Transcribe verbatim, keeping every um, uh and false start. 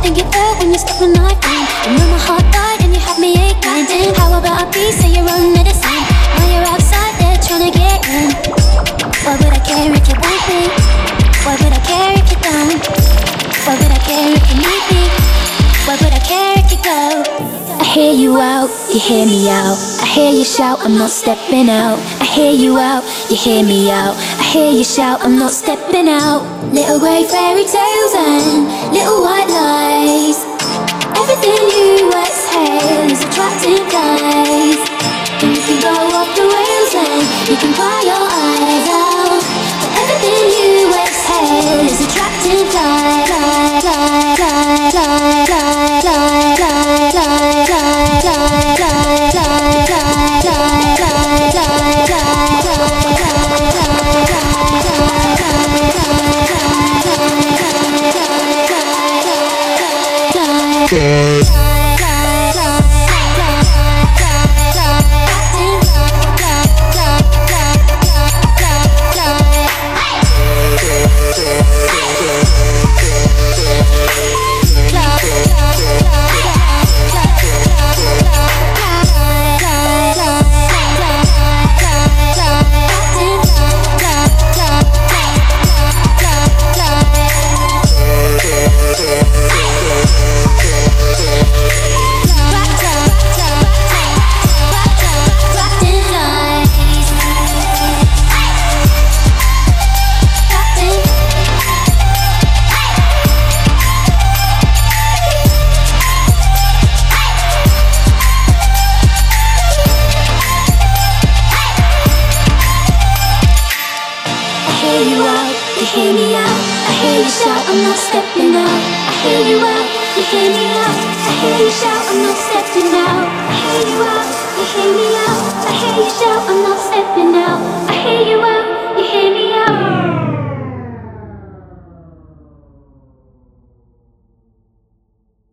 think it felt when you stuck my knife in. And when my heart died and you had me aching. Damn, how about a piece of your own medicine? Now you're outside there trying to get in. Why would I care if you want me? Why would I care if you don't? Why would I care if you need me? Why would I care if you go? I hear you out, you hear me out. I hear you shout, I'm not stepping out. I hear you out, you hear me out. I hear you shout, I'm not stepping out. Little grey fairy tales and little white lies. Everything you exhale is attracting guys. And you can go off the rails and you can cry your eyes out. But everything you exhale is attracting guys. I'm not stepping out. I hear you out, you hear me out. I hear you shout, I'm not stepping out. I hear you out, you hear me out. I hear you shout.